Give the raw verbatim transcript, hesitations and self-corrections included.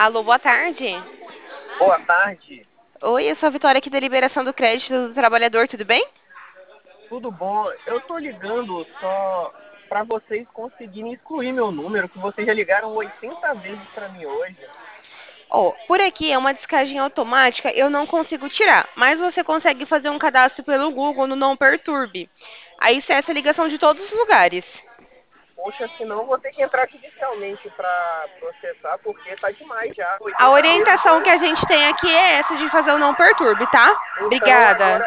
Alô, boa tarde. Boa tarde, Oi, eu sou a Vitória aqui da Liberação do Crédito do Trabalhador, tudo bem? tudo bom? Eu tô ligando só para vocês conseguirem excluir meu número, que vocês já ligaram oitenta vezes para mim hoje. Ó, por aqui é uma descagem automática, eu não consigo tirar, mas você consegue fazer um cadastro pelo Google no Não Perturbe. Aí cessa a ligação de todos os lugares. Poxa, senão eu vou ter que entrar judicialmente para processar, porque tá demais já, A oitenta vezes orientação que hoje. a gente tem aqui é essa de fazer o Não Perturbe, tá? Então Obrigada. agora